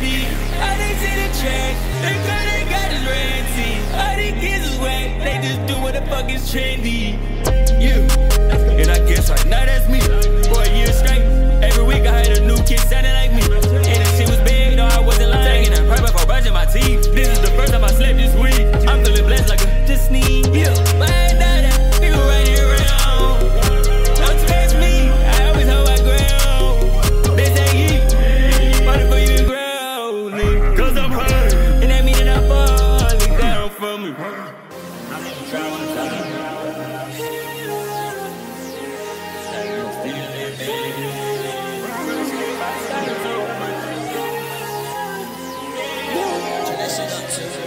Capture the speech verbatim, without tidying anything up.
trendy. All they see the track, they girl they got is ranty. All these kids is whack, they just do what the fuck is trendy. Yeah, and I guess right now that's me. For a year straight, every week I had a new kid sounding like me. And the shit was big, though I wasn't lying. Taking a private for brushing my teeth. This is the first time I slept this week. I'm feeling blessed like a just sneeze. Yeah, but I ain't done that. People right here around. Don't test me, I always hold my ground. They say yeet, money for you to grow, nigga. Cause I'm hurt, and that mean that I'm falling down from me. Try one time. Turn that shit up too.